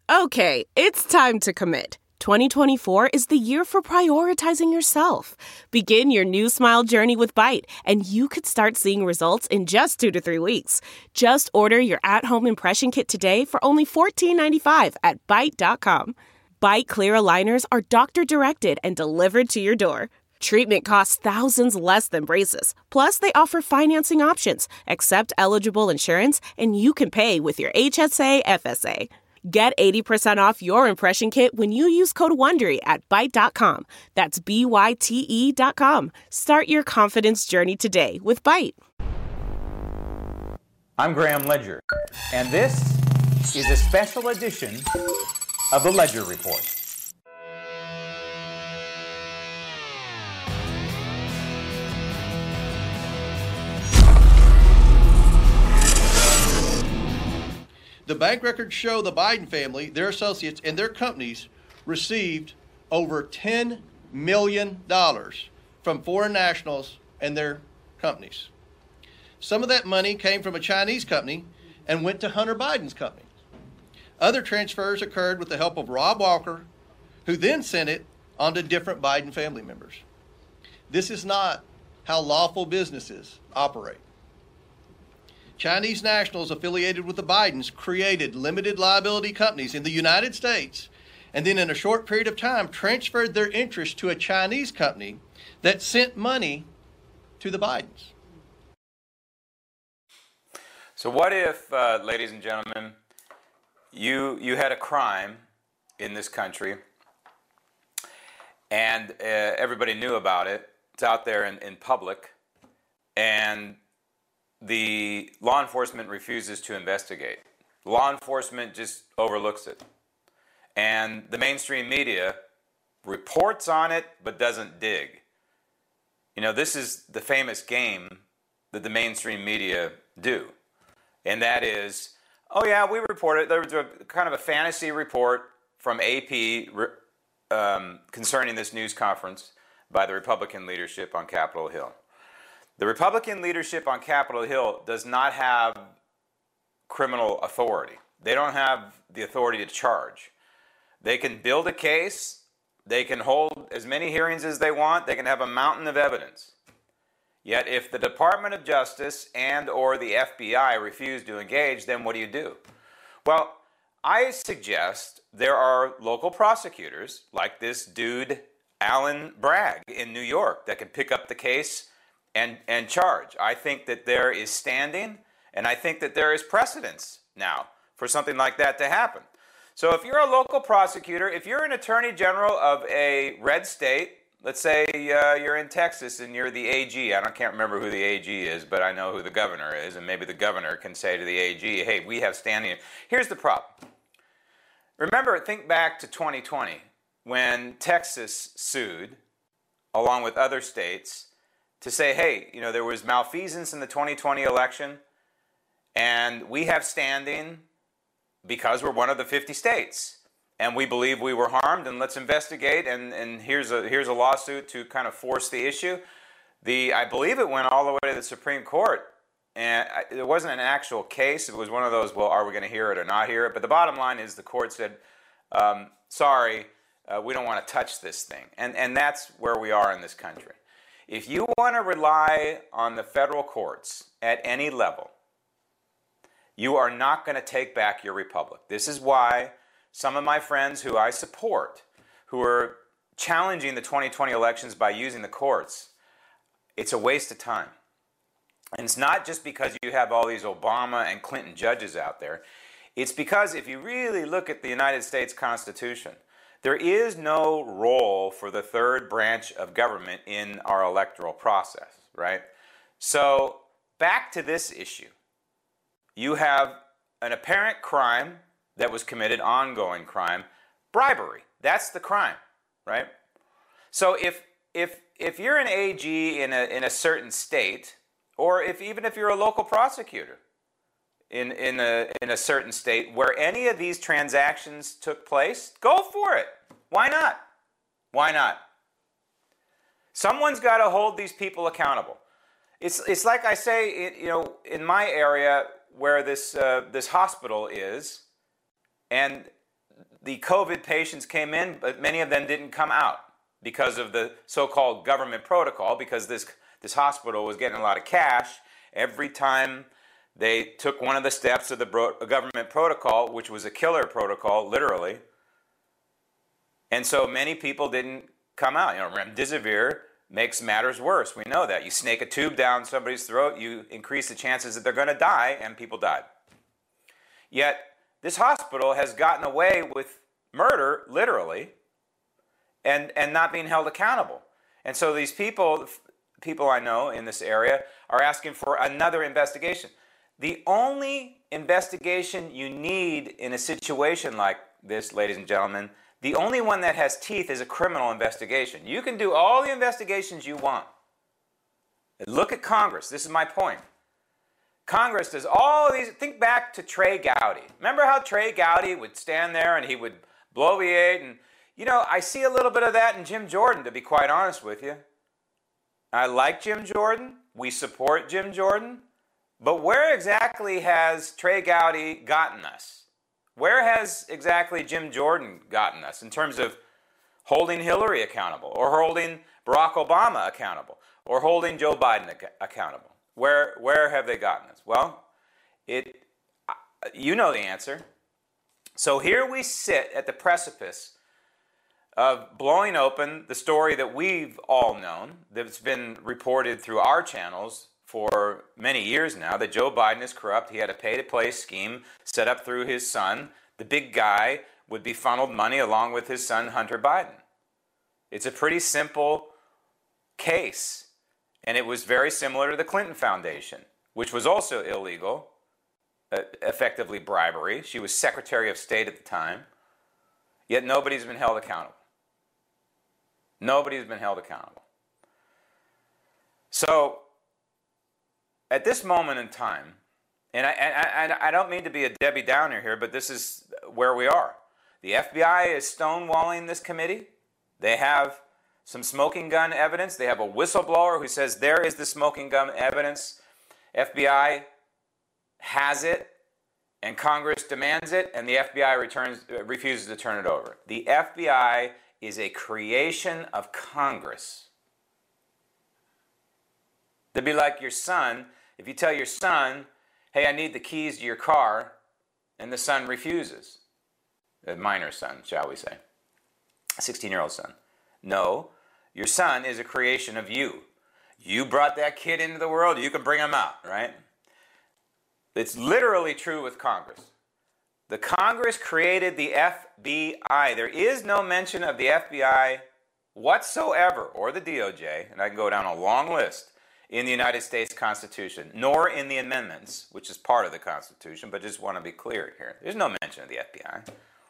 Okay, it's time to commit. 2024 is the year for prioritizing yourself. Begin your new smile journey with Byte, and you could start seeing results in just 2 to 3 weeks. Just order your at-home impression kit today for only $14.95 at Byte.com. Byte Clear aligners are doctor-directed and delivered to your door. Treatment costs thousands less than braces. Plus, they offer financing options, accept eligible insurance, and you can pay with your HSA FSA. Get 80% off your impression kit when you use code WONDERY at Byte.com. That's BYTE.com. Start your confidence journey today with Byte. I'm Graham Ledger, and this is a special edition of the Ledger Report. The bank records show the Biden family, their associates, and their companies received over $10 million from foreign nationals and their companies. Some of that money came from a Chinese company and went to Hunter Biden's company. Other transfers occurred with the help of Rob Walker, who then sent it on to different Biden family members. This is not how lawful businesses operate. Chinese nationals affiliated with the Bidens created limited liability companies in the United States and then in a short period of time transferred their interest to a Chinese company that sent money to the Bidens. So what if, ladies and gentlemen, you had a crime in this country and everybody knew about it, it's out there in public, and the law enforcement refuses to investigate. Law enforcement just overlooks it. And the mainstream media reports on it but doesn't dig. You know, this is the famous game that the mainstream media do. And that is, oh yeah, we reported. There was a kind of a fantasy report from AP concerning this news conference by the Republican leadership on Capitol Hill. The Republican leadership on Capitol Hill does not have criminal authority. They don't have the authority to charge. They can build a case. They can hold as many hearings as they want. They can have a mountain of evidence. Yet if the Department of Justice and or the FBI refuse to engage, then what do? Well, I suggest there are local prosecutors like this dude, Alan Bragg in New York, that can pick up the case and charge. I think that there is standing, and I think that there is precedence now for something like that to happen. So if you're a local prosecutor, if you're an attorney general of a red state, let's say you're in Texas and you're the AG. I can't remember who the AG is, but I know who the governor is, and maybe the governor can say to the AG, hey, we have standing. Here's the problem. Remember, think back to 2020 when Texas sued, along with other states, to say, hey, you know, there was malfeasance in the 2020 election, and we have standing because we're one of the 50 states, and we believe we were harmed, and let's investigate, and here's a lawsuit to kind of force the issue. I believe it went all the way to the Supreme Court, and it wasn't an actual case. It was one of those, well, are we going to hear it or not hear it? But the bottom line is the court said, sorry, we don't want to touch this thing, and that's where we are in this country. If you want to rely on the federal courts at any level, you are not going to take back your republic. This is why some of my friends who I support, who are challenging the 2020 elections by using the courts, it's a waste of time. And it's not just because you have all these Obama and Clinton judges out there. It's because if you really look at the United States Constitution, there is no role for the third branch of government in our electoral process, right? So back to this issue. You have an apparent crime that was committed, ongoing crime, bribery. That's the crime, right? So if you're an AG in a certain state, or even if you're a local prosecutor in a certain state where any of these transactions took place, go for it. Why not? Why not? Someone's got to hold these people accountable. It's like I say, in my area where this hospital is, and the COVID patients came in, but many of them didn't come out because of the so-called government protocol, because this hospital was getting a lot of cash every time they took one of the steps of the government protocol, which was a killer protocol, literally. And so many people didn't come out. You know, remdesivir makes matters worse. We know that. You snake a tube down somebody's throat, you increase the chances that they're going to die, and people died. Yet, this hospital has gotten away with murder, literally, and not being held accountable. And so these people I know in this area are asking for another investigation. The only investigation you need in a situation like this, ladies and gentlemen, the only one that has teeth is a criminal investigation. You can do all the investigations you want. Look at Congress. This is my point. Congress does all these. Think back to Trey Gowdy. Remember how Trey Gowdy would stand there and he would bloviate? And, you know, I see a little bit of that in Jim Jordan, to be quite honest with you. I like Jim Jordan. We support Jim Jordan. But where exactly has Trey Gowdy gotten us? Where has exactly Jim Jordan gotten us in terms of holding Hillary accountable, or holding Barack Obama accountable, or holding Joe Biden accountable? Where have they gotten us? Well, you know the answer. So here we sit at the precipice of blowing open the story that we've all known, that's been reported through our channels for many years now, that Joe Biden is corrupt. He had a pay-to-play scheme set up through his son. The big guy would be funneled money along with his son, Hunter Biden. It's a pretty simple case. And it was very similar to the Clinton Foundation, which was also illegal, effectively bribery. She was Secretary of State at the time. Yet nobody's been held accountable. Nobody's been held accountable. So, at this moment in time, and I don't mean to be a Debbie Downer here, but this is where we are. The FBI is stonewalling this committee. They have some smoking gun evidence. They have a whistleblower who says there is the smoking gun evidence. FBI has it, and Congress demands it, and the FBI refuses to turn it over. The FBI is a creation of Congress. To be like your son. If you tell your son, hey, I need the keys to your car, and the son refuses, a minor son, shall we say, a 16-year-old son. No, your son is a creation of you. You brought that kid into the world, you can bring him out, right? It's literally true with Congress. The Congress created the FBI. There is no mention of the FBI whatsoever, or the DOJ, and I can go down a long list, in the United States Constitution, nor in the amendments, which is part of the Constitution, but just want to be clear here. There's no mention of the FBI.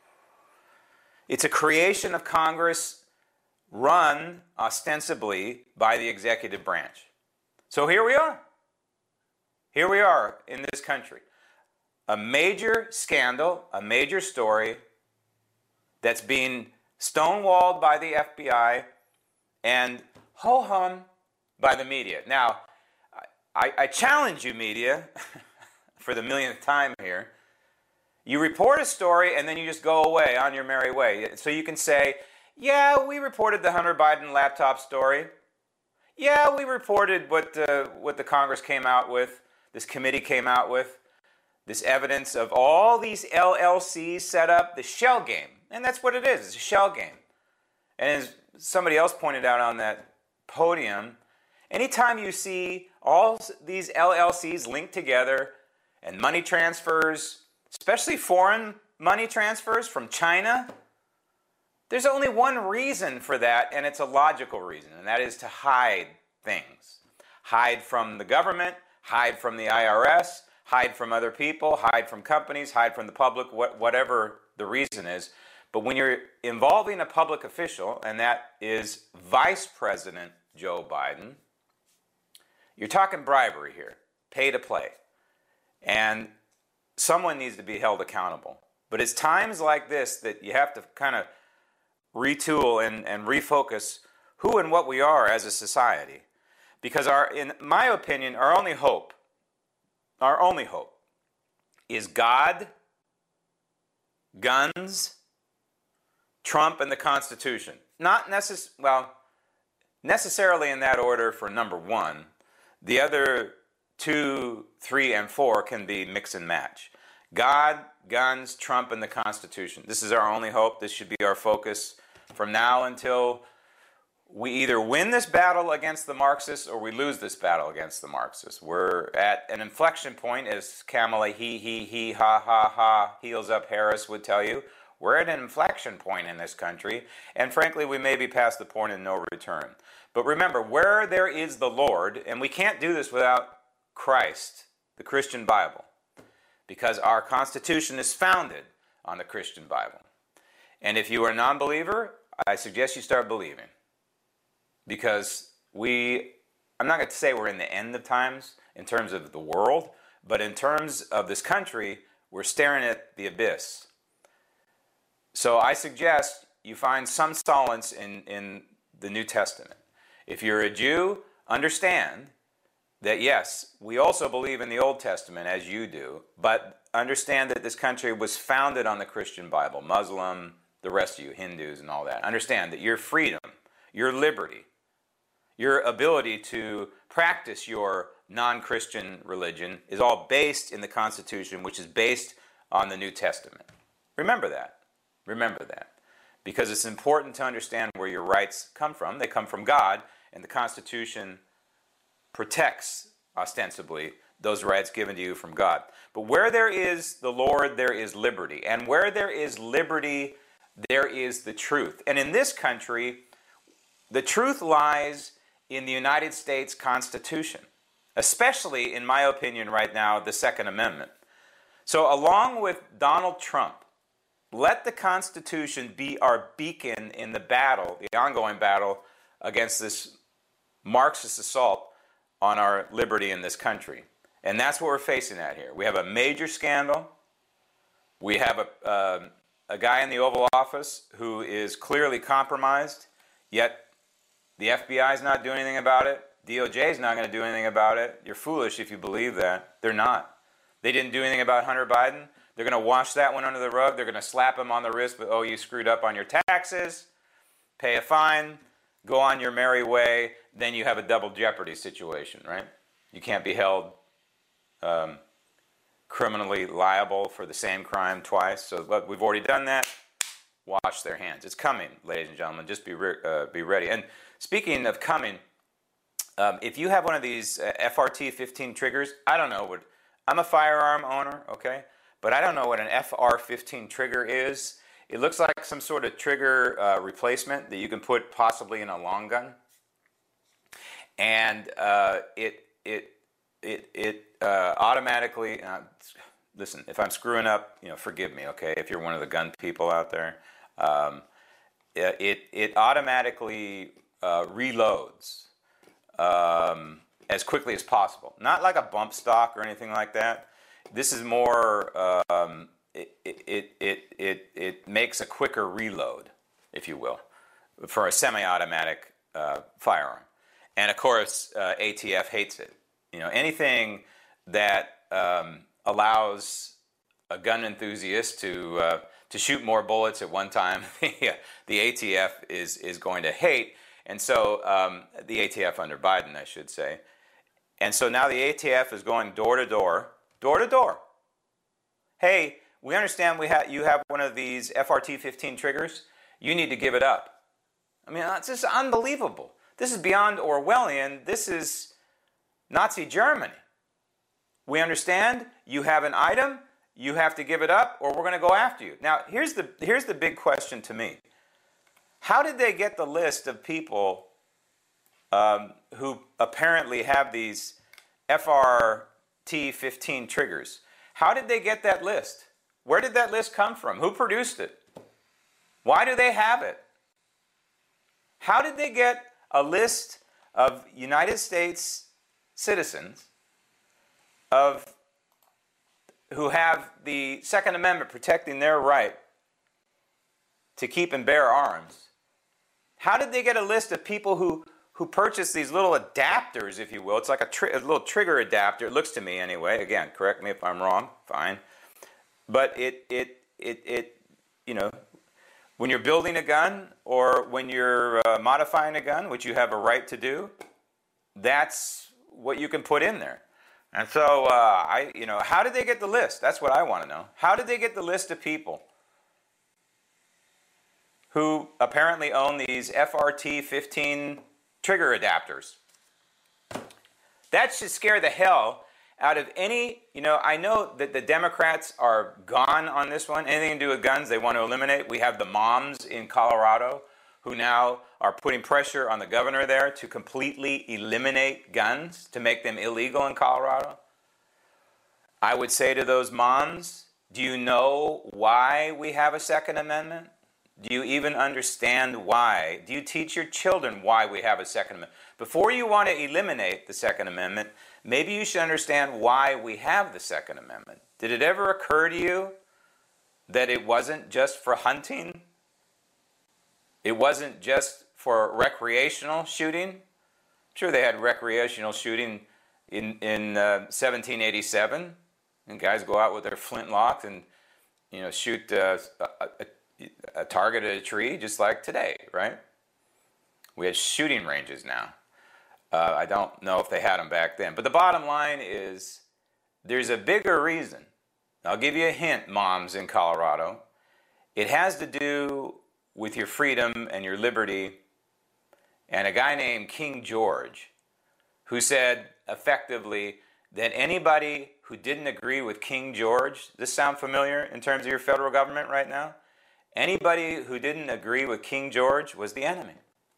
It's a creation of Congress run ostensibly by the executive branch. So here we are. Here we are in this country. A major scandal, a major story that's being stonewalled by the FBI and ho-hum by the media. Now, I challenge you, media, for the millionth time here. You report a story and then you just go away on your merry way. So you can say, yeah, we reported the Hunter Biden laptop story. Yeah, we reported what the Congress came out with, this committee came out with, this evidence of all these LLCs set up, the shell game. And that's what it is, it's a shell game. And as somebody else pointed out on that podium, anytime you see all these LLCs linked together and money transfers, especially foreign money transfers from China, there's only one reason for that, and it's a logical reason, and that is to hide things. Hide from the government, hide from the IRS, hide from other people, hide from companies, hide from the public, whatever the reason is. But when you're involving a public official, and that is Vice President Joe Biden, you're talking bribery here, pay to play. And someone needs to be held accountable. But it's times like this that you have to kind of retool and refocus who and what we are as a society. Because in my opinion, our only hope is God, guns, Trump and the Constitution. Not necessarily in that order for number one. The other 2, 3, and 4 can be mix and match. God, guns, Trump, and the Constitution. This is our only hope. This should be our focus from now until we either win this battle against the Marxists or we lose this battle against the Marxists. We're at an inflection point, as Kamala he, ha, ha, ha, heels up Harris would tell you. We're at an inflection point in this country, and frankly, we may be past the point of no return. But remember, where there is the Lord, and we can't do this without Christ, the Christian Bible, because our Constitution is founded on the Christian Bible. And if you are a non-believer, I suggest you start believing. Because I'm not going to say we're in the end of times in terms of the world, but in terms of this country, we're staring at the abyss. So I suggest you find some solace in the New Testament. If you're a Jew, understand that yes, we also believe in the Old Testament as you do, but understand that this country was founded on the Christian Bible, Muslim, the rest of you, Hindus and all that. Understand that your freedom, your liberty, your ability to practice your non-Christian religion is all based in the Constitution, which is based on the New Testament. Remember that. Remember that. Because it's important to understand where your rights come from. They come from God, and the Constitution protects, ostensibly, those rights given to you from God. But where there is the Lord, there is liberty. And where there is liberty, there is the truth. And in this country, the truth lies in the United States Constitution, especially, in my opinion right now, the Second Amendment. So along with Donald Trump, let the Constitution be our beacon in the battle, the ongoing battle against this Marxist assault on our liberty in this country. And that's what we're facing at here. We have a major scandal. We have a guy in the Oval Office who is clearly compromised, yet the FBI is not doing anything about it. DOJ is not going to do anything about it. You're foolish if you believe that. They're not. They didn't do anything about Hunter Biden. They're going to wash that one under the rug. They're going to slap him on the wrist with, oh, you screwed up on your taxes, pay a fine, go on your merry way. Then you have a double jeopardy situation, right? You can't be held criminally liable for the same crime twice. So we've already done that. Wash their hands. It's coming, ladies and gentlemen. Just be ready. And speaking of coming, if you have one of these FRT-15 triggers, I don't know what. I'm a firearm owner, okay? But I don't know what an FR-15 trigger is. It looks like some sort of trigger replacement that you can put possibly in a long gun. And it automatically, listen, if I'm screwing up, forgive me, okay, if you're one of the gun people out there. It automatically reloads as quickly as possible. Not like a bump stock or anything like that. This is more, it makes a quicker reload, if you will, for a semi-automatic firearm. And of course, ATF hates it. Anything that allows a gun enthusiast to shoot more bullets at one time, the ATF is going to hate. And so the ATF under Biden, I should say. And so now the ATF is going door to door. Door to door. Hey, we understand you have one of these FRT-15 triggers. You need to give it up. I mean, it's just unbelievable. This is beyond Orwellian. This is Nazi Germany. We understand you have an item, you have to give it up, or we're going to go after you. Now, here's the big question to me. How did they get the list of people who apparently have these FRT-15 triggers? How did they get that list? Where did that list come from? Who produced it? Why do they have it? How did they get a list of United States citizens who have the Second Amendment protecting their right to keep and bear arms? How did they get a list of people who purchase these little adapters, if you will? It's like a little trigger adapter. It looks to me anyway. Again, correct me if I'm wrong. Fine. But when you're building a gun or when you're modifying a gun, which you have a right to do, that's what you can put in there. And so, how did they get the list? That's what I want to know. How did they get the list of people who apparently own these FRT-15 trigger adapters? That should scare the hell out of any, I know that the Democrats are gone on this one. Anything to do with guns, they want to eliminate. We have the moms in Colorado who now are putting pressure on the governor there to completely eliminate guns, to make them illegal in Colorado. I would say to those moms, do you know why we have a Second Amendment? Do you even understand why? Do you teach your children why we have a Second Amendment? Before you want to eliminate the Second Amendment, maybe you should understand why we have the Second Amendment. Did it ever occur to you that it wasn't just for hunting? It wasn't just for recreational shooting? I'm sure they had recreational shooting in 1787, and guys go out with their flintlocks and shoot a target at a tree, just like today, right? We had shooting ranges now. I don't know if they had them back then. But the bottom line is there's a bigger reason. I'll give you a hint, moms in Colorado. It has to do with your freedom and your liberty, and a guy named King George, who said effectively that anybody who didn't agree with King George, does this sound familiar in terms of your federal government right now? Anybody who didn't agree with King George was the enemy.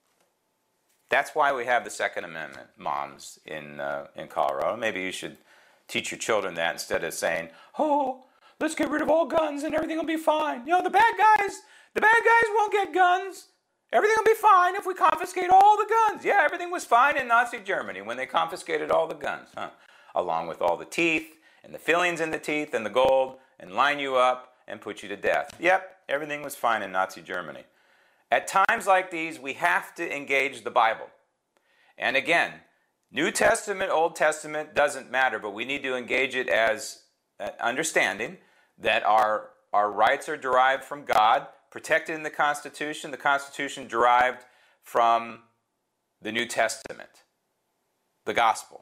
That's why we have the Second Amendment, moms in Colorado. Maybe you should teach your children that instead of saying, oh, let's get rid of all guns and everything will be fine. The bad guys won't get guns. Everything will be fine if we confiscate all the guns. Yeah, everything was fine in Nazi Germany when they confiscated all the guns, along with all the teeth and the fillings in the teeth and the gold, and line you up and put you to death. Yep, everything was fine in Nazi Germany. At times like these, we have to engage the Bible. And again, New Testament, Old Testament, doesn't matter, but we need to engage it as understanding that our rights are derived from God, protected in the Constitution derived from the New Testament, the Gospel.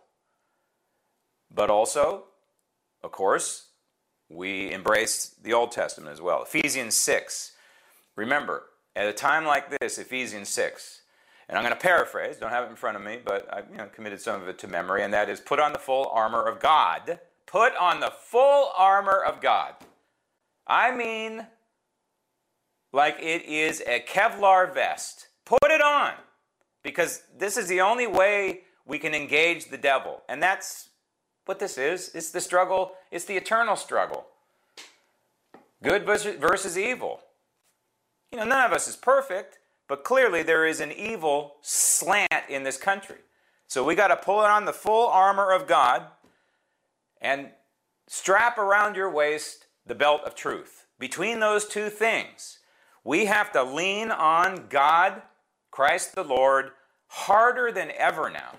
But also, of course, we embrace the Old Testament as well. Ephesians 6. Remember, at a time like this, Ephesians 6, and I'm going to paraphrase, don't have it in front of me, but I've committed some of it to memory, and that is, put on the full armor of God. Put on the full armor of God. I mean, like it is a Kevlar vest. Put it on, because this is the only way we can engage the devil, and that's what this is. It's the struggle. It's the eternal struggle. Good versus evil. None of us is perfect, but clearly there is an evil slant in this country. So we got to pull on the full armor of God and strap around your waist the belt of truth. Between those two things, we have to lean on God, Christ the Lord, harder than ever now.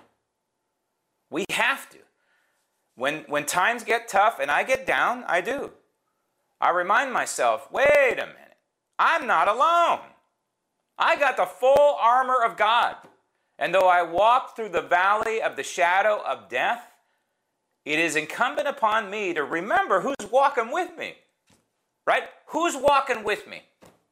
We have to. When times get tough and I get down, I do. I remind myself, wait a minute. I'm not alone. I got the full armor of God. And though I walk through the valley of the shadow of death, it is incumbent upon me to remember who's walking with me. Right? Who's walking with me?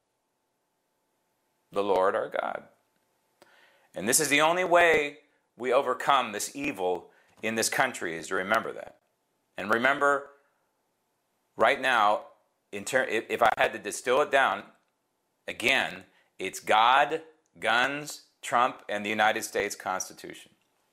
The Lord our God. And this is the only way we overcome this evil in this country, is to remember that. And remember, right now, if I had to distill it down, again, it's God, guns, Trump, and the United States Constitution.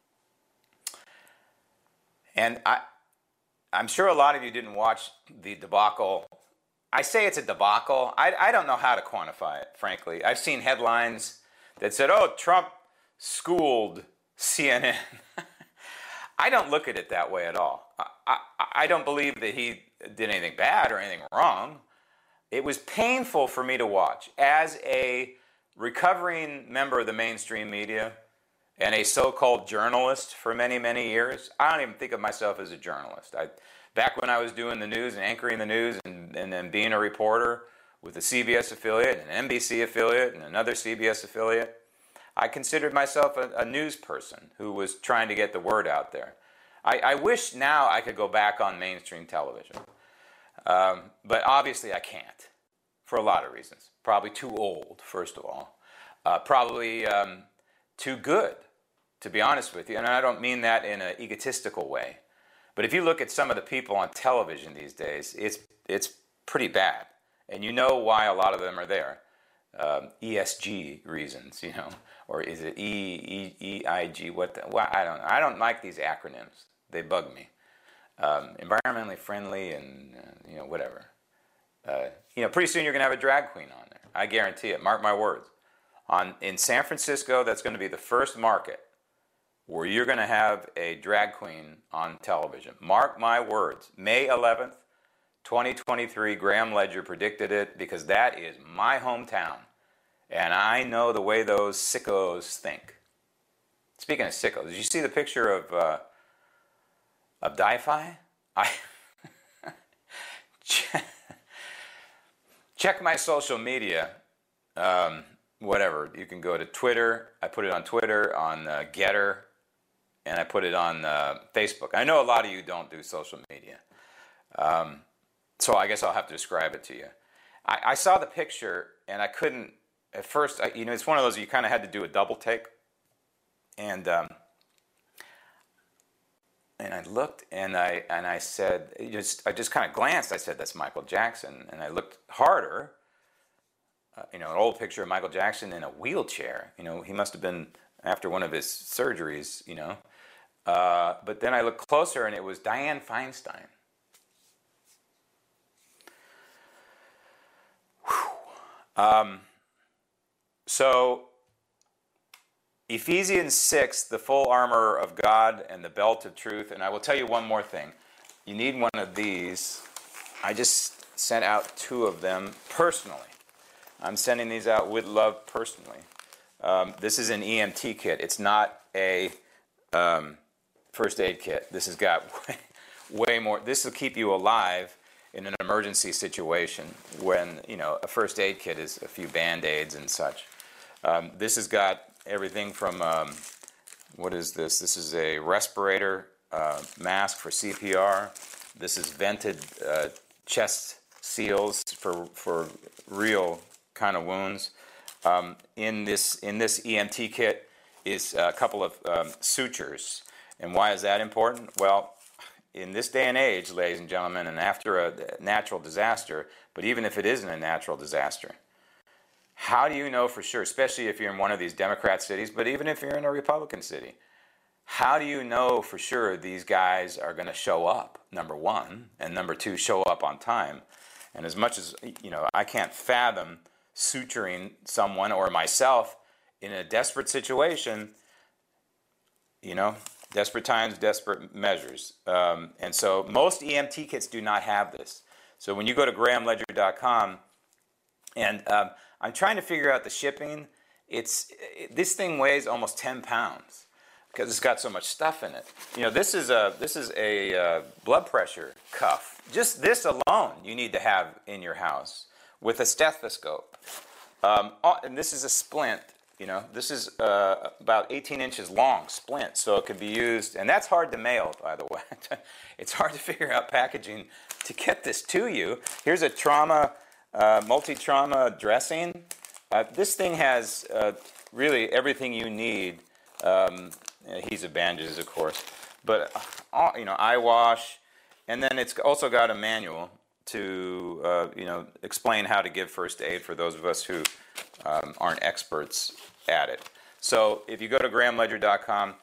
And I'm sure a lot of you didn't watch the debacle. I say it's a debacle. I don't know how to quantify it, frankly. I've seen headlines that said, oh, Trump schooled CNN. I don't look at it that way at all. I don't believe that he did anything bad or anything wrong. It was painful for me to watch as a recovering member of the mainstream media and a so-called journalist for many, many years. I don't even think of myself as a journalist. Back when I was doing the news and anchoring the news and then being a reporter with a CBS affiliate, an NBC affiliate, and another CBS affiliate. I considered myself a news person who was trying to get the word out there. I wish now I could go back on mainstream television. But obviously I can't, for a lot of reasons. Probably too old, first of all. Probably too good, to be honest with you. And I don't mean that in an egotistical way. But if you look at some of the people on television these days, it's pretty bad. And you know why a lot of them are there. ESG reasons, you know. Or is it EIG? Well, I don't know. I don't like these acronyms. They bug me. Environmentally friendly and, you know, whatever. Pretty soon you're going to have a drag queen on there. I guarantee it. Mark my words. In San Francisco, that's going to be the first market where you're going to have a drag queen on television. Mark my words. May 11th, 2023, Graham Ledger predicted it because that is my hometown. And I know the way those sickos think. Speaking of sickos, did you see the picture of Di-Fi? Check my social media. Whatever. You can go to Twitter. I put it on Twitter, on Getter, and I put it on Facebook. I know a lot of you don't do social media. So I guess I'll have to describe it to you. I saw the picture, and I couldn't, at first, it's one of those you kind of had to do a double take. And I looked, and I said, I just kind of glanced. I said, that's Michael Jackson. And I looked harder, an old picture of Michael Jackson in a wheelchair. He must have been after one of his surgeries, But then I looked closer, and it was Dianne Feinstein. So Ephesians 6, the full armor of God and the belt of truth. And I will tell you one more thing. You need one of these. I just sent out 2 of them personally. I'm sending these out with love personally. This is an EMT kit. It's not a first aid kit. This has got way more. This will keep you alive in an emergency situation when, a first aid kit is a few Band-Aids and such. This has got everything from, what is this? This is a respirator mask for CPR. This is vented chest seals for real kind of wounds. In this EMT kit is a couple of sutures. And why is that important? Well, in this day and age, ladies and gentlemen, and after a natural disaster, but even if it isn't a natural disaster, how do you know for sure, especially if you're in one of these Democrat cities, but even if you're in a Republican city, how do you know for sure these guys are going to show up, number one, and number two, show up on time? And as much as, I can't fathom suturing someone or myself in a desperate situation, desperate times, desperate measures. And so most EMT kits do not have this. So when you go to GrahamLedger.com, and I'm trying to figure out the shipping, this thing weighs almost 10 pounds because it's got so much stuff in it. This is a blood pressure cuff. Just this alone you need to have in your house with a stethoscope. And this is a splint. This is about 18 inches long splint, so it could be used, and that's hard to mail, by the way. It's hard to figure out packaging to get this to you. Here's a multi-trauma dressing. This thing has really everything you need. Adhesive bandages, of course, but eye wash, and then it's also got a manual to explain how to give first aid for those of us who aren't experts at it. So if you go to GrahamLedger.com,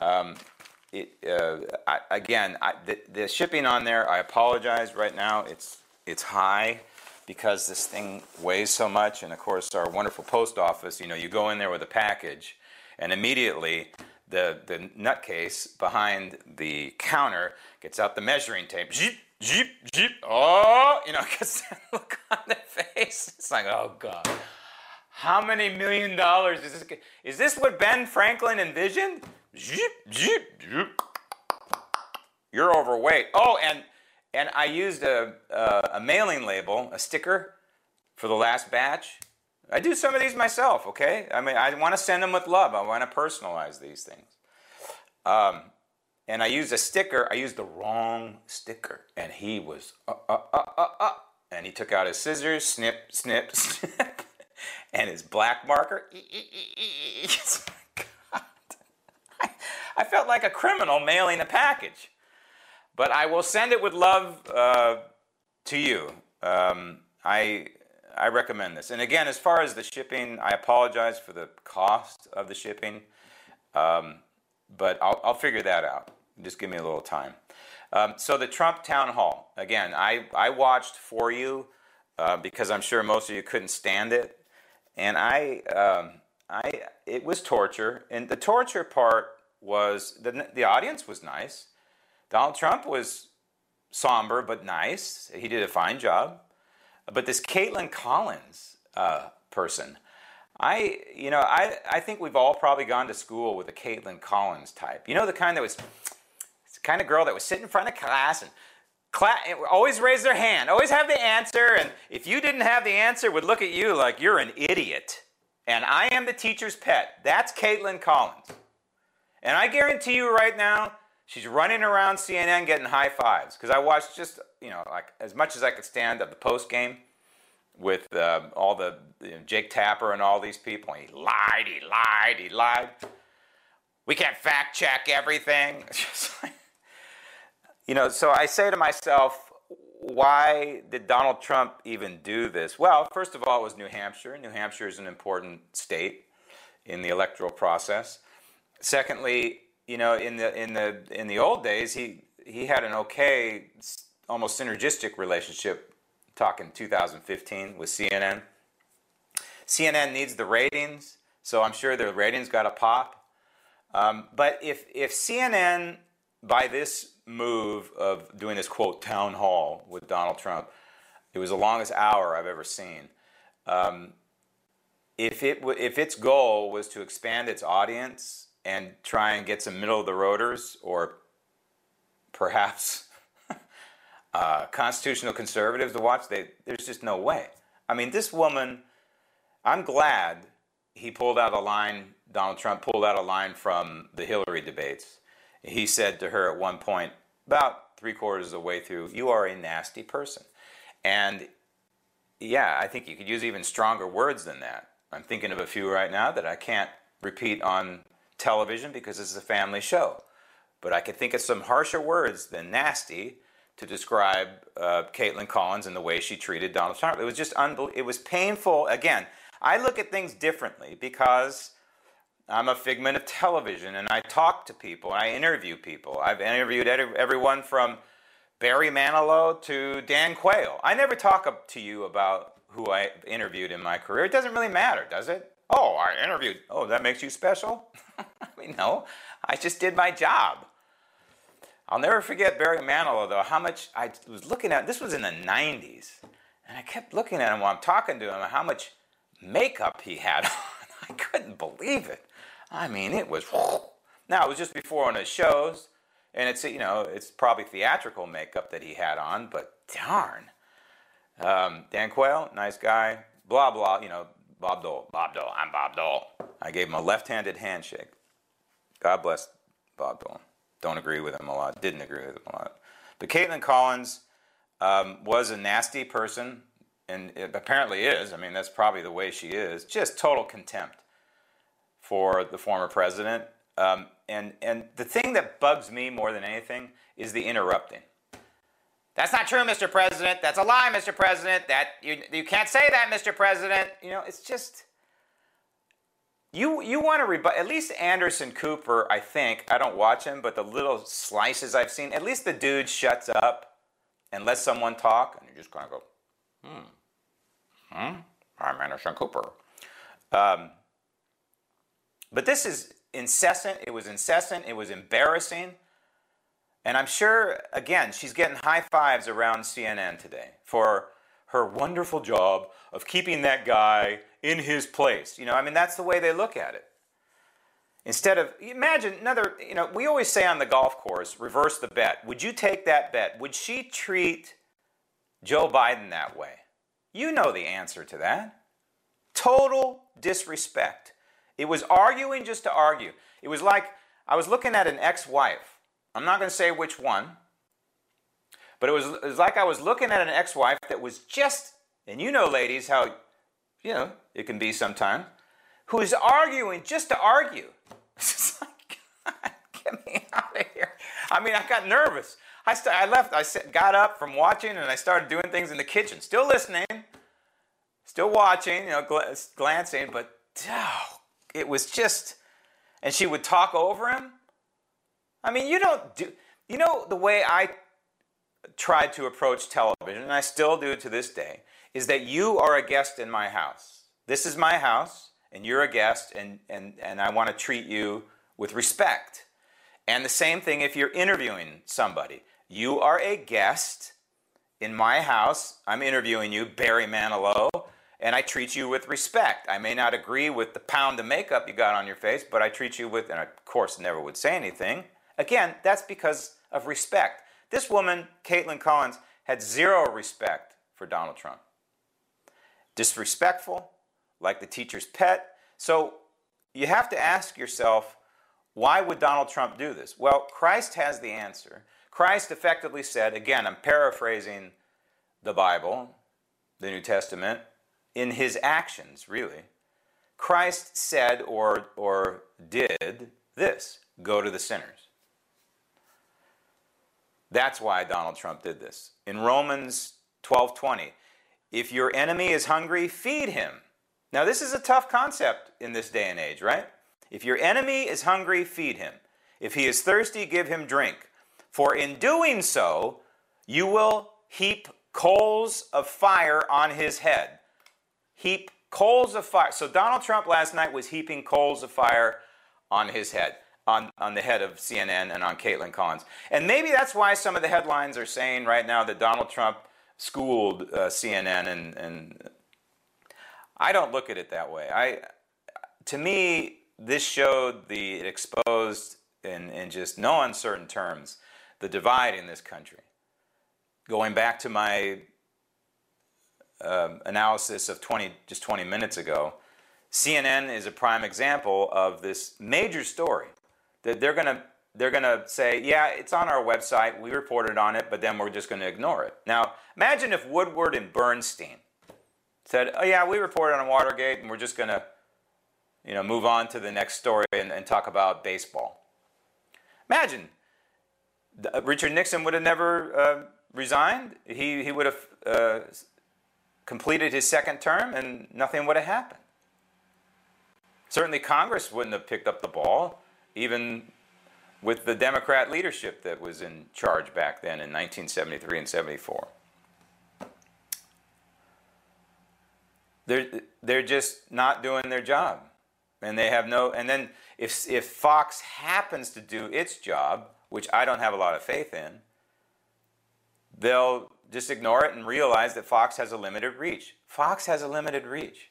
the shipping on there, I apologize right now. It's high because this thing weighs so much, and of course our wonderful post office. You go in there with a package, and immediately the nutcase behind the counter gets out the measuring tape. Zip, zip, zip. Oh, gets that look on their face. It's like, oh God. How many $1 million is this? Is this what Ben Franklin envisioned? Zip, zip, zip. You're overweight. Oh, and I used a mailing label, a sticker, for the last batch. I do some of these myself, okay? I mean, I want to send them with love. I want to personalize these things. And I used a sticker. I used the wrong sticker. And he was, And he took out his scissors, snip, snip, snip. And his black marker. God. I felt like a criminal mailing a package. But I will send it with love to you. I recommend this. And again, as far as the shipping, I apologize for the cost of the shipping. But I'll figure that out. Just give me a little time. So the Trump town hall. Again, I watched for you because I'm sure most of you couldn't stand it. And it was torture. And the torture part was, the audience was nice. Donald Trump was somber but nice. He did a fine job. But this Caitlin Collins person, I think we've all probably gone to school with a Caitlin Collins type. You know, the kind of girl that was sitting in front of class and always raise their hand, always have the answer, and if you didn't have the answer, would look at you like you're an idiot. And I am the teacher's pet. That's Caitlin Collins. And I guarantee you right now, she's running around CNN getting high fives. Because I watched just, like as much as I could stand of the post game with all the Jake Tapper and all these people. He lied. We can't fact check everything. So I say to myself, why did Donald Trump even do this? Well, first of all, it was New Hampshire. New Hampshire is an important state in the electoral process. Secondly, in the old days, he had an okay, almost synergistic relationship, talking 2015 with CNN. CNN needs the ratings, so I'm sure the ratings got a pop. But if CNN, by this move of doing this, quote, town hall with Donald Trump, it was the longest hour I've ever seen. If its goal was to expand its audience and try and get some middle-of-the-roaders or perhaps constitutional conservatives to watch, there's just no way. I mean, this woman, I'm glad Donald Trump pulled out a line from the Hillary debates. He said to her at one point, about 3/4 of the way through, "You are a nasty person." And yeah, I think you could use even stronger words than that. I'm thinking of a few right now that I can't repeat on television because this is a family show. But I could think of some harsher words than nasty to describe Caitlin Collins and the way she treated Donald Trump. It was just it was painful. Again, I look at things differently because I'm a figment of television, and I talk to people, and I interview people. I've interviewed everyone from Barry Manilow to Dan Quayle. I never talk to you about who I interviewed in my career. It doesn't really matter, does it? Oh, I interviewed. Oh, that makes you special? I mean, no. I just did my job. I'll never forget Barry Manilow, though, how much I was looking at. This was in the 90s. And I kept looking at him while I'm talking to him, how much makeup he had on. I couldn't believe it. I mean, it was. Now, it was just before one of his shows, and it's probably theatrical makeup that he had on, but darn. Dan Quayle, nice guy. Blah, blah, Bob Dole, I'm Bob Dole. I gave him a left-handed handshake. God bless Bob Dole. Don't agree with him a lot. Didn't agree with him a lot. But Caitlin Collins was a nasty person, and it apparently is. I mean, that's probably the way she is. Just total contempt for the former president. And the thing that bugs me more than anything is the interrupting. That's not true, Mr. President. That's a lie, Mr. President. That you can't say that, Mr. President. It's just you want to rebut. At least Anderson Cooper, I think. I don't watch him, but the little slices I've seen, at least the dude shuts up and lets someone talk, and you just kind of go, I'm Anderson Cooper. But this is incessant. It was incessant. It was embarrassing. And I'm sure, again, she's getting high fives around CNN today for her wonderful job of keeping that guy in his place. That's the way they look at it. Instead of, imagine another, we always say on the golf course, reverse the bet. Would you take that bet? Would she treat Joe Biden that way? You know the answer to that. Total disrespect. It was arguing just to argue. It was like I was looking at an ex-wife. I'm not going to say which one, but it was like I was looking at an ex-wife that was just, and you know, ladies, how, it can be sometimes, who is arguing just to argue. It's just like, God, get me out of here. I mean, I got nervous. I left. Got up from watching, and I started doing things in the kitchen. Still listening, still watching, glancing, but it was just, and she would talk over him. I mean, the way I tried to approach television, and I still do to this day, is that you are a guest in my house. This is my house, and you're a guest, and I want to treat you with respect. And the same thing if you're interviewing somebody. You are a guest in my house. I'm interviewing you, Barry Manilow, and I treat you with respect. I may not agree with the pound of makeup you got on your face, but I treat you with, and I, of course, never would say anything. Again, that's because of respect. This woman, Caitlin Collins, had zero respect for Donald Trump. Disrespectful, like the teacher's pet. So you have to ask yourself, why would Donald Trump do this? Well, Christ has the answer. Christ effectively said, again, I'm paraphrasing the Bible, the New Testament, in his actions, really. Christ said or did this, go to the sinners. That's why Donald Trump did this. In Romans 12:20, if your enemy is hungry, feed him. Now, this is a tough concept in this day and age, right? If your enemy is hungry, feed him. If he is thirsty, give him drink. For in doing so, you will heap coals of fire on his head. Heap coals of fire. So Donald Trump last night was heaping coals of fire on his head, on the head of CNN and on Caitlin Collins. And maybe that's why some of the headlines are saying right now that Donald Trump schooled CNN, and I don't look at it that way. To me, this showed it exposed in just no uncertain terms the divide in this country. Going back to my analysis of 20 minutes ago, CNN is a prime example of this major story that they're gonna say, yeah, it's on our website, we reported on it, but then we're just going to ignore it. Now, imagine if Woodward and Bernstein said, oh yeah, we reported on Watergate, and we're just going to move on to the next story and talk about baseball. Imagine, Richard Nixon would have never resigned. He would have completed his second term, and nothing would have happened. Certainly Congress wouldn't have picked up the ball, even with the Democrat leadership that was in charge back then in 1973 and 74. They're just not doing their job. And they have and then if Fox happens to do its job, which I don't have a lot of faith in, they'll just ignore it and realize that Fox has a limited reach. Fox has a limited reach.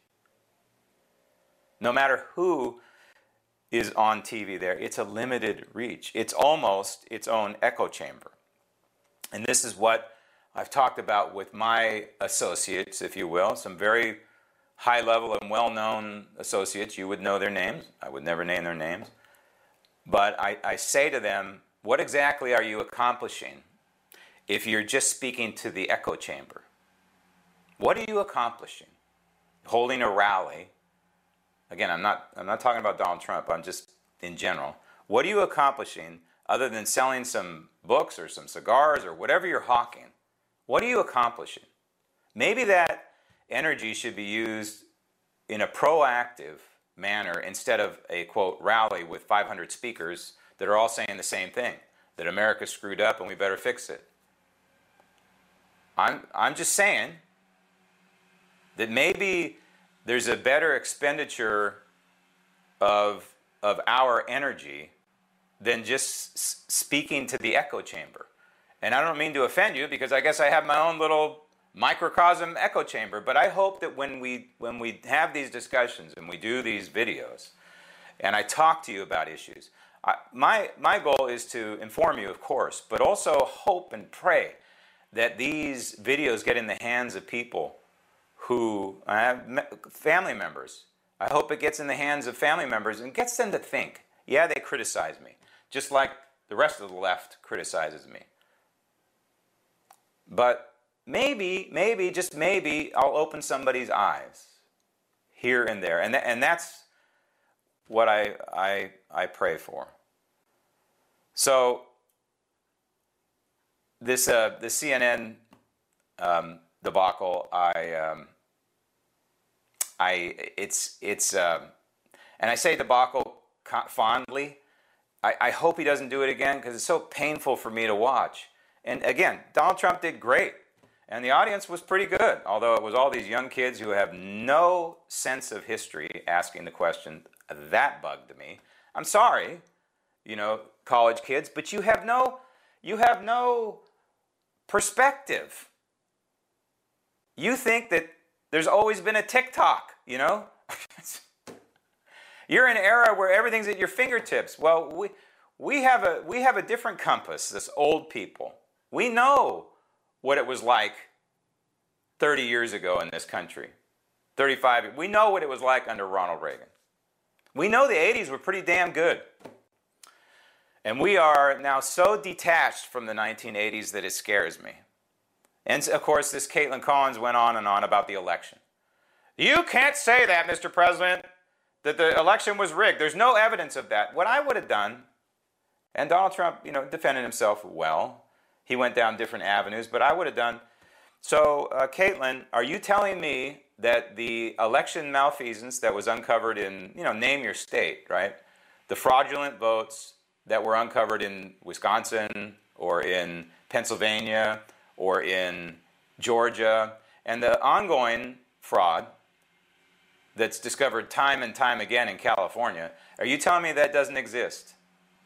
No matter who is on TV there, it's a limited reach. It's almost its own echo chamber. And this is what I've talked about with my associates, if you will, some very high-level and well-known associates. You would know their names. I would never name their names. But I say to them, what exactly are you accomplishing if you're just speaking to the echo chamber? What are you accomplishing? Holding a rally. Again, I'm not talking about Donald Trump. I'm just in general. What are you accomplishing other than selling some books or some cigars or whatever you're hawking? What are you accomplishing? Maybe that energy should be used in a proactive manner instead of a, quote, rally with 500 speakers that are all saying the same thing, that America's screwed up and we better fix it. I'm just saying that maybe there's a better expenditure of our energy than just speaking to the echo chamber. And I don't mean to offend you, because I guess I have my own little microcosm echo chamber, but I hope that when we have these discussions and we do these videos and I talk to you about issues, my goal is to inform you, of course, but also hope and pray that these videos get in the hands of people who have family members. I hope it gets in the hands of family members and gets them to think. Yeah, they criticize me, just like the rest of the left criticizes me. But maybe, just maybe, I'll open somebody's eyes here and there. And that's what I pray for. So this the CNN debacle, and I say debacle fondly. I hope he doesn't do it again because it's so painful for me to watch. And again, Donald Trump did great, and the audience was pretty good, although it was all these young kids who have no sense of history asking the question. That bugged me. I'm sorry, college kids, but you have no perspective. You think that there's always been a TikTok, You're in an era where everything's at your fingertips. Well, we have a different compass, this old people. We know what it was like 30 years ago in this country. 35. We know what it was like under Ronald Reagan. We know the 80s were pretty damn good. And we are now so detached from the 1980s that it scares me. And of course, this Caitlin Collins went on and on about the election. You can't say that, Mr. President, that the election was rigged. There's no evidence of that. What I would have done, and Donald Trump, defended himself well. He went down different avenues, but I would have done. So, Caitlin, are you telling me that the election malfeasance that was uncovered in, name your state, right? The fraudulent votes that were uncovered in Wisconsin or in Pennsylvania or in Georgia, and the ongoing fraud that's discovered time and time again in California, are you telling me that doesn't exist?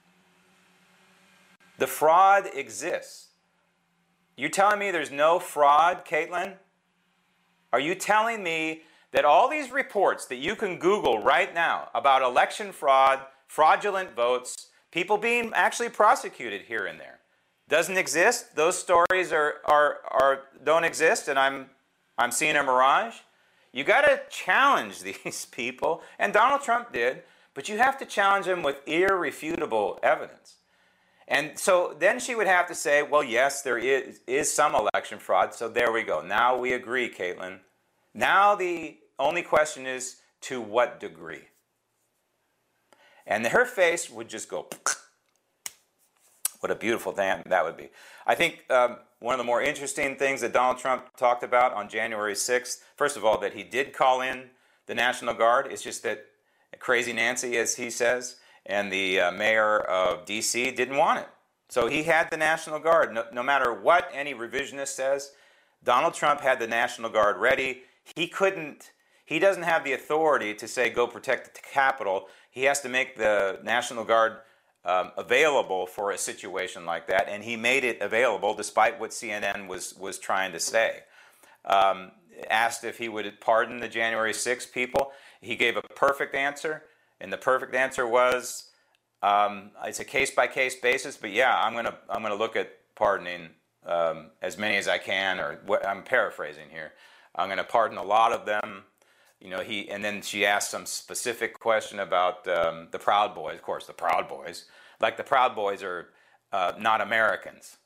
The fraud exists. You telling me there's no fraud, Caitlin? Are you telling me that all these reports that you can Google right now about election fraud, fraudulent votes, people being actually prosecuted here and there, doesn't exist? Those stories don't exist, and I'm seeing a mirage? You got to challenge these people, and Donald Trump did, but you have to challenge them with irrefutable evidence. And so then she would have to say, well, yes, there is some election fraud, so there we go. Now we agree, Caitlin. Now the only question is, to what degree? And her face would just go, what a beautiful thing that would be. I think one of the more interesting things that Donald Trump talked about on January 6th, first of all, that he did call in the National Guard. It's just that Crazy Nancy, as he says, and the mayor of D.C. didn't want it. So he had the National Guard. No matter what any revisionist says, Donald Trump had the National Guard ready. He doesn't have the authority to say, go protect the Capitol. He has to make the National Guard available for a situation like that, and he made it available despite what CNN was trying to say. Asked if he would pardon the January 6th people. He gave a perfect answer, and the perfect answer was, it's a case-by-case basis, but yeah, I'm gonna look at pardoning as many as I can, or what I'm paraphrasing here. I'm gonna pardon a lot of them. And then she asked some specific question about the Proud Boys. Of course, the Proud Boys, like the Proud Boys are not Americans.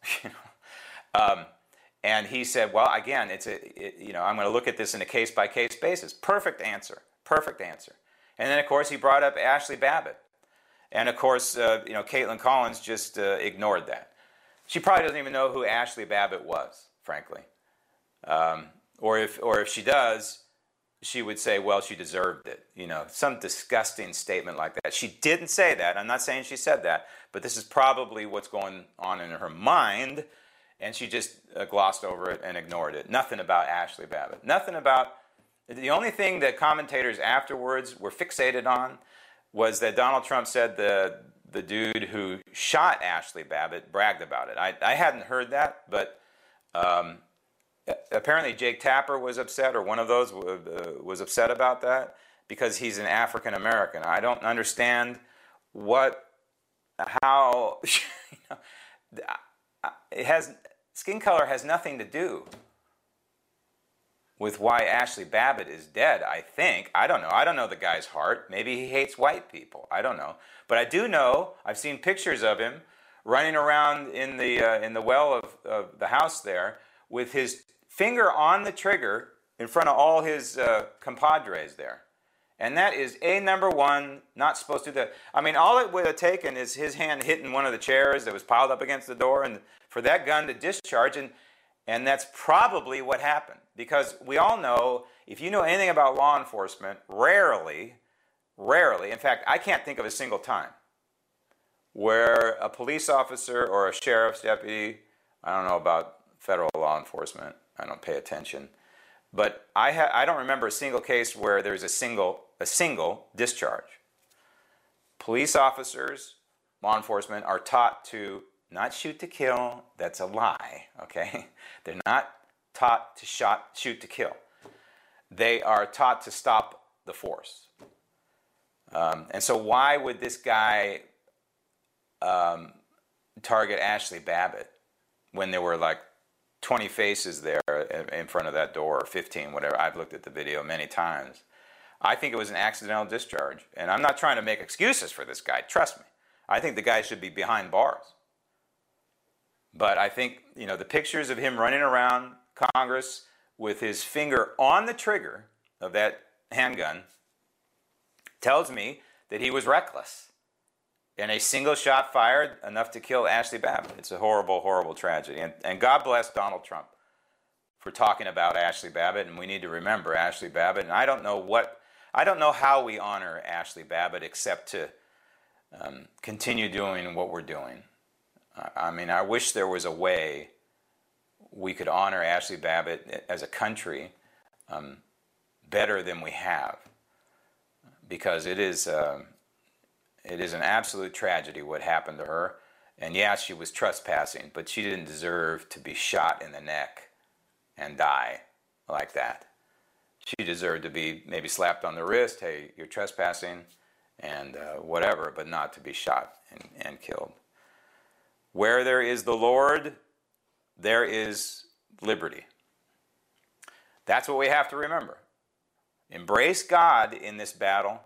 And he said, well, again, I'm going to look at this in a case-by-case basis. Perfect answer. And then, of course, he brought up Ashley Babbitt. And, of course, Caitlin Collins just ignored that. She probably doesn't even know who Ashley Babbitt was, frankly. Or if she does, she would say, well, she deserved it. Some disgusting statement like that. She didn't say that. I'm not saying she said that. But this is probably what's going on in her mind. And she just glossed over it and ignored it. Nothing about Ashley Babbitt. Nothing about... The only thing that commentators afterwards were fixated on was that Donald Trump said the dude who shot Ashley Babbitt bragged about it. I hadn't heard that, but apparently Jake Tapper was upset, or one of those was upset about that, because he's an African American. I don't understand how skin color has nothing to do with why Ashley Babbitt is dead, I think. I don't know. I don't know the guy's heart. Maybe he hates white people. I don't know. But I do know, I've seen pictures of him running around in the well of the house there with his finger on the trigger in front of all his compadres there. And that is number one, not supposed to do that. I mean, all it would have taken is his hand hitting one of the chairs that was piled up against the door and for that gun to discharge. And that's probably what happened. Because we all know, if you know anything about law enforcement, rarely, in fact, I can't think of a single time where a police officer or a sheriff's deputy, I don't know about federal law enforcement, I don't pay attention, but I don't remember a single case where there's a single discharge. Police officers, law enforcement are taught to not shoot to kill. That's a lie, okay? They're not taught to shoot to kill. They are taught to stop the force. And so why would this guy target Ashley Babbitt when there were like 20 faces there in front of that door, or 15, whatever? I've looked at the video many times. I think it was an accidental discharge. And I'm not trying to make excuses for this guy. Trust me. I think the guy should be behind bars. But I think, the pictures of him running around Congress with his finger on the trigger of that handgun tells me that he was reckless. And a single shot fired enough to kill Ashley Babbitt. It's a horrible, horrible tragedy. And God bless Donald Trump for talking about Ashley Babbitt. And we need to remember Ashley Babbitt. And I don't know how we honor Ashley Babbitt except to continue doing what we're doing. I mean, I wish there was a way we could honor Ashley Babbitt as a country better than we have, because it is an absolute tragedy what happened to her. And yeah, she was trespassing, but she didn't deserve to be shot in the neck and die like that. She deserved to be maybe slapped on the wrist, hey, you're trespassing, and whatever, but not to be shot and killed. Where there is the Lord, there is liberty. That's what we have to remember. Embrace God in this battle,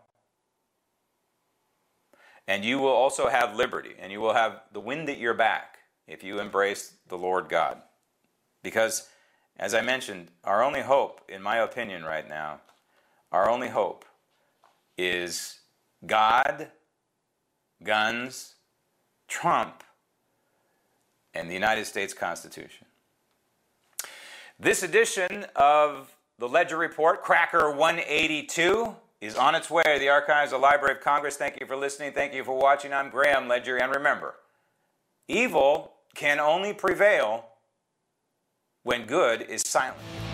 and you will also have liberty, and you will have the wind at your back if you embrace the Lord God. Because, as I mentioned, our only hope, in my opinion right now, our only hope is God, guns, Trump, and the United States Constitution. This edition of the Ledger Report, Cracker 182, is on its way to the archives of the Library of Congress. Thank you for listening. Thank you for watching. I'm Graham Ledger. And remember, evil can only prevail when good is silent.